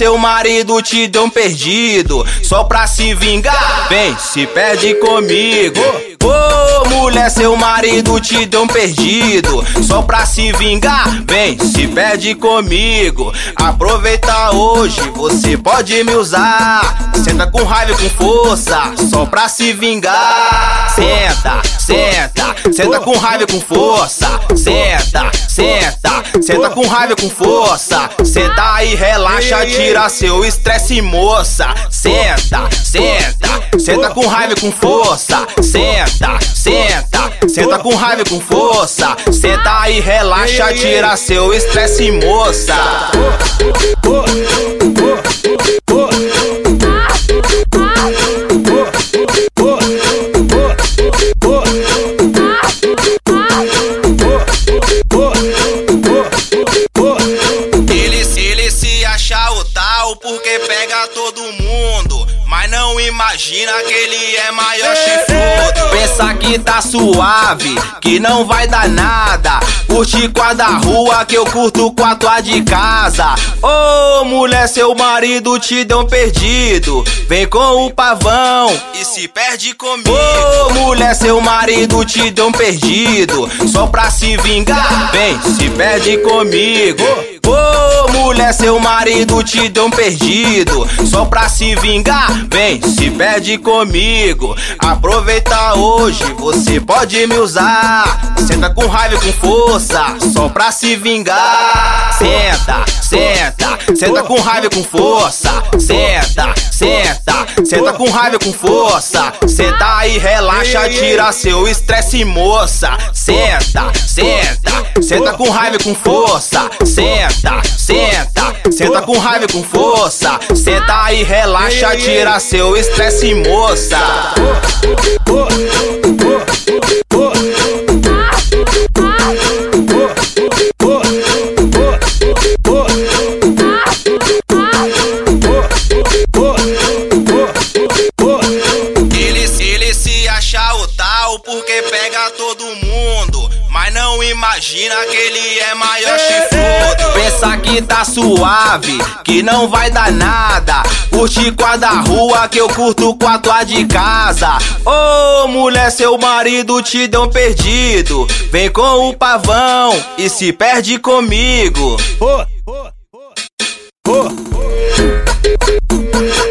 seu marido te deu um perdido só pra se vingar, vem, se perde comigo. Ô mulher, seu marido te deu um perdido só pra se vingar, vem, se perde comigo. Aproveita hoje, você pode me usar. Senta com raiva e com força só pra se vingar. Senta, senta, senta com raiva e com força. Senta, senta, senta com raiva e com força. Senta aí, relaxa, tira seu estresse, moça. Senta, senta, senta com raiva e com força. Senta, senta, senta com raiva e com força. Senta aí, relaxa, tira seu estresse, moça. Ele se acha o tal porque pega todo mundo, mas não imagina que ele é maior chifrudo. Pensa que tá suave, que não vai dar nada. Curte com a da rua, que eu curto com a tua de casa. Ô mulher, seu marido te deu um perdido, vem com o pavão e se perde comigo. Ô mulher, seu marido te deu um perdido só pra se vingar, vem, se perde comigo. Ô mulher, seu marido te deu um perdido só pra se vingar, vem, se perde comigo. Aproveita hoje, você pode me usar. Senta com raiva e com força só pra se vingar. Senta, senta, senta com raiva e com força. Senta, senta, senta com raiva e com força. Senta aí, relaxa, tira seu estresse, moça. Senta, senta, senta com raiva e com força. Senta, senta, senta com raiva e com força. Senta aí, relaxa, tira seu estresse, moça. Ele se acha o tal porque pega todo mundo, mas não imagina que ele é maior chifrudo. Pensa que tá suave, que não vai dar nada. Curte com a da rua, que eu curto com a tua de casa. Ô mulher, seu marido te deu um perdido, vem com o pavão e se perde comigo.